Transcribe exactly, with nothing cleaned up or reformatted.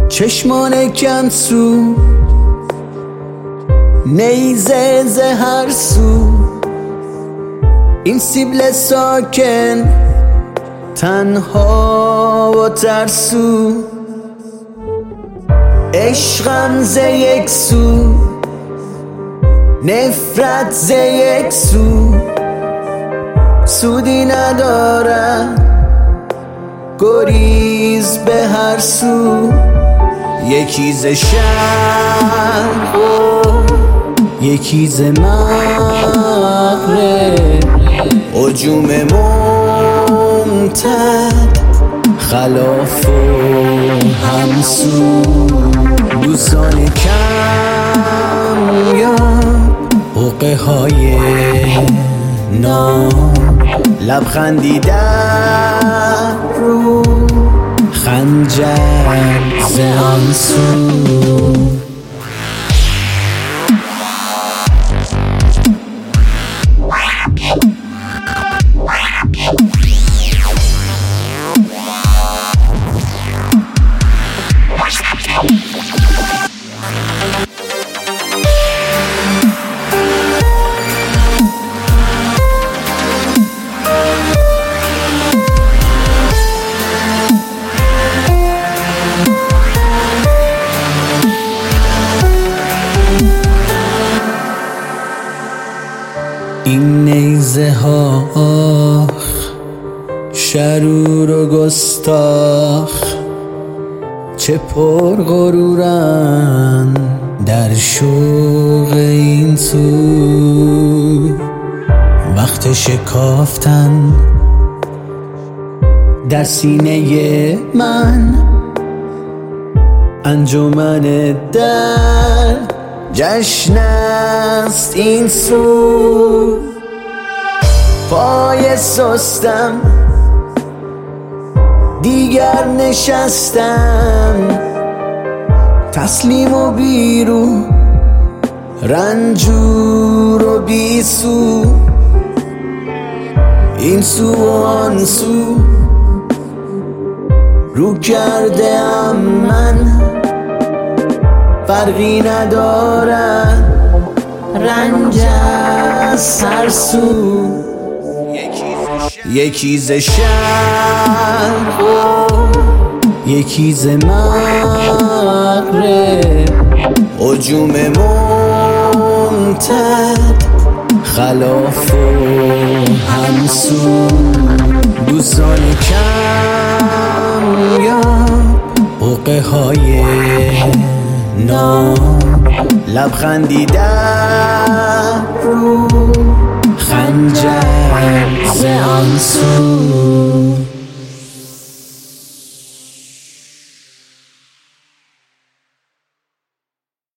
چشمان کنسو نیزه ز هر سو، این سیبل ساکن تنها و ترسو، عشقم ز یک سو نفرت ز یک سو، سودی ندارد گریز به هر سو، یکی ز شرق و یکی ز مغرب، هجوم ممتد خلاف و همسو، دوستان کمیاب حقه های نام، لبخندی در رو خنجر ز آن سو. این نیزه ها آخ شرور و گستاخ، چه پر غرورن در شوق این سو، وقت شکافتن در سینه من، انجمن درد جشن است این سو، پای سستم دیگر نشستم، تسلیم و بیرو رنجور و بی سو، این سو و آن سو رو کرده ام من، فرقی ندارد رنج از هر سو، یکی ز شرق و یکی ز مغرب، هجوم ممتد خلاف و همسو، دوستان کمیاب حقه های نام، لبخندی در رو خنجر ز آن سو.